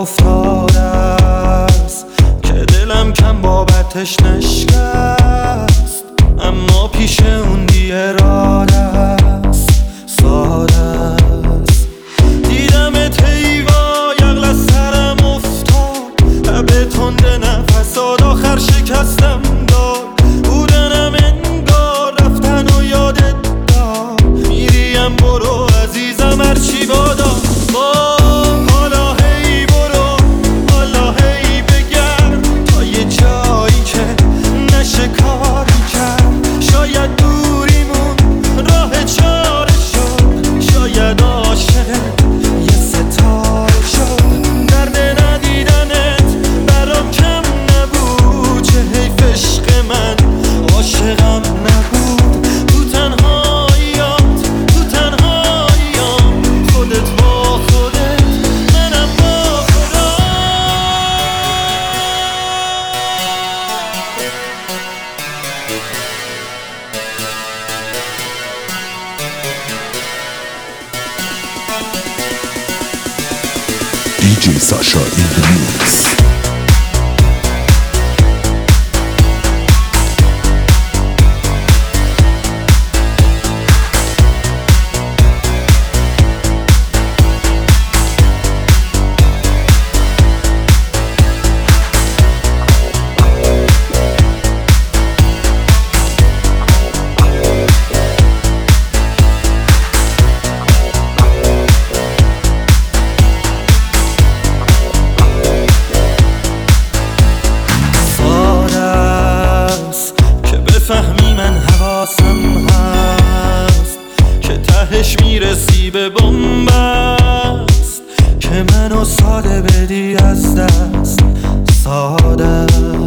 افتاده است که دلم کم بابتش نشکست، اما پیش اون بی اراده است، ساده است. دیدمت حیوا یغل از سرم افتاد، لب تند نفسات آخر شکستم داد. بودنم انگار رفتن و یادت داد، میریم برو عزیزم هرچی بادا. حالا هی برو، حالا هی بگرد تا یه جایی که نشه کاری کرد. شاید دوریمون راه چاره شد، شاید عاشق یه ستاره شد. درد ندیدنت برام کم نبود، چه حیف عشق من عاشقم نبود. تو تنهاییات، تو تنهاییام، خودت با خودت، منم با خودم. DJ Sasha in the mix. فهمی من حواسم هست که تهش میرسی به بنبست، که منو ساده بدی از دست، ساده